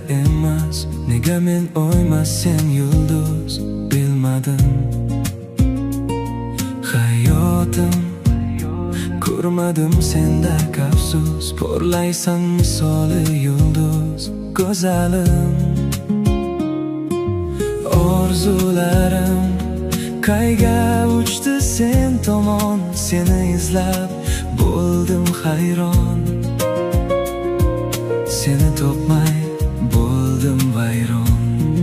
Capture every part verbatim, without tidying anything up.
emas. Nega men oymas sen yulduz, bilmadim. Hayotim ko'rmadim senda afsus. Porlaysan misoli yulduz, go'zalim. Orzularim qayga uchdi sen tomon. Seni izlab bo'ldim hayron. Seni topmay bo'ldim vayron.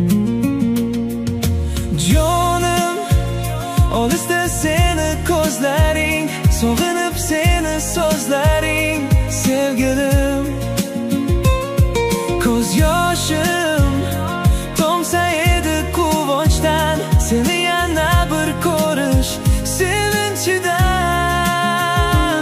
Jonim, olisda seni ko'zlaring, sog'inib seni so'zlaring. Sevgilim, ko'z yoshim tomsa edi quvonchdan. Seni yana bir ko'rish sevinchidan.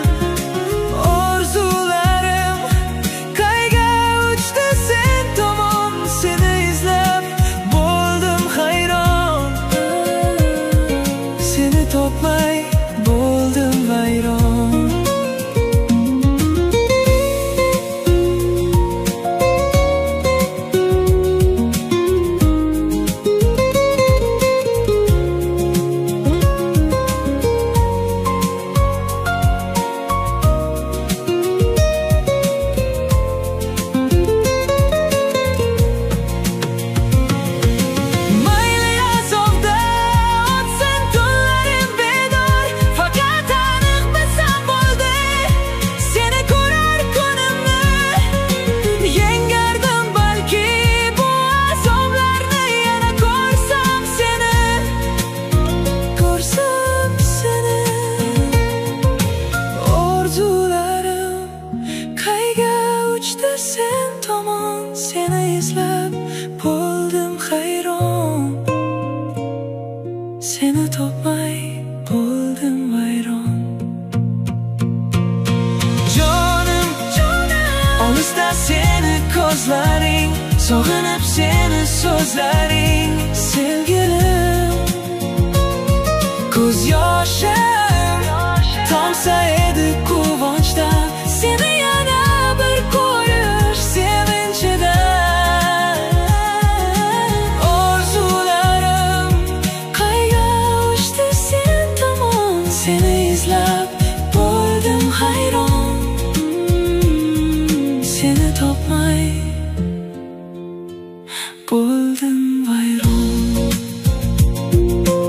Orzularim qayga uchdi sen tomon. Seni izlab bo'ldim hayron. Seni topmay bo'ldim vayron. Sen tomon seni izlab bo'ldim hayron. Seni topmay bo'ldim vayron. Jonim, olisda seni ko'zlaring, sog'inib seni so'zlaring. Sevgilim, ko'z yoshim tomsa edi quvonchdan. Seni yana bir ko'rish sevinchidan. Orzularim qayga uchdi sen tomon. Seni izlab bo'ldim hayron. Seni topmay bo'ldim vayron.